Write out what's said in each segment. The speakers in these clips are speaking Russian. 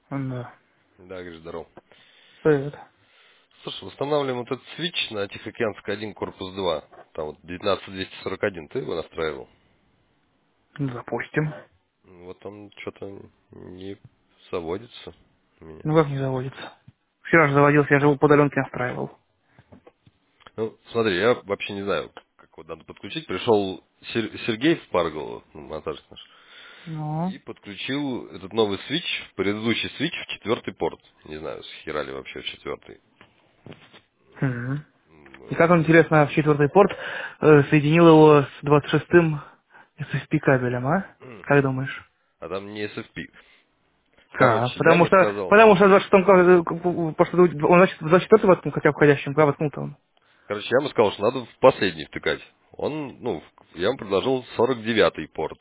Да. Да, говоришь, здорово. Привет. Слушай, восстанавливаем вот этот свич на Тихоокеанской 1, корпус 2. Там вот 19241, ты его настраивал? Запустим. Вот он что-то не заводится у меня. Ну как не заводится? Вчера же заводился, я же его по удаленке настраивал. Ну, смотри, я вообще не знаю, как вот надо подключить. Пришел Сергей в Парголову, ну, монтажник наш, Ну. и подключил этот новый свич, предыдущий свич в четвертый порт. Не знаю, схерали вообще в четвертый. Мгм. И Вот. как он, интересно, в четвертый порт соединил его с 26-м SFP кабелем, а? Как думаешь? А там не SFP. Как? Короче, я бы сказал, Потому что в 26-м, просто он, значит, в 24-й воткнул, хотя входящим, куда воткнул-то он? что надо в последний втыкать. Он, ну, я ему предложил 49-й порт.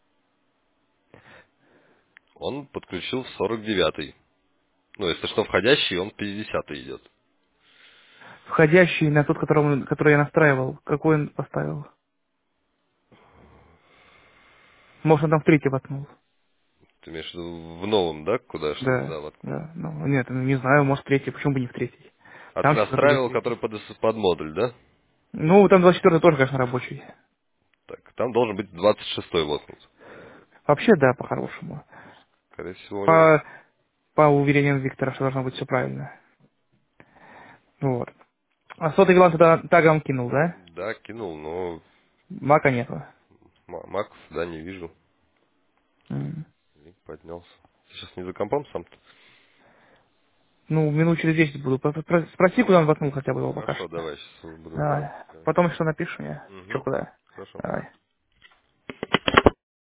Он подключил в 49-й. Ну, если что, входящий, он в 50-й идет. Входящий на тот, который я настраивал. Какой он поставил? Может, он там в третий воткнул? Ты имеешь в виду в новом, да, куда что Да, туда воткнул? да. Ну, нет, ну, не знаю, может, третий. Почему бы не в третий? А ты Там четвертый, здесь настраивал, третий. который под модуль, да? Ну, там 24-й тоже, конечно, рабочий. Так, там должен быть 26-й воткнут. Вообще, да, по-хорошему. Скорее всего, у него... По, по уверениям Виктора, что должно быть все правильно. Вот. А сотый вилан туда тагом кинул, да? Да, кинул, но Мака нету. маков, да, не вижу. М. Линк поднялся. Ты сейчас не за компом сам-то? Ну, минут через 10 буду. Спроси, куда он воткнул хотя бы его пока Хорошо, что. давай, сейчас буду Давай. знать. Давай. Потом что напишешь мне? Че, Угу. куда? Хорошо. Давай.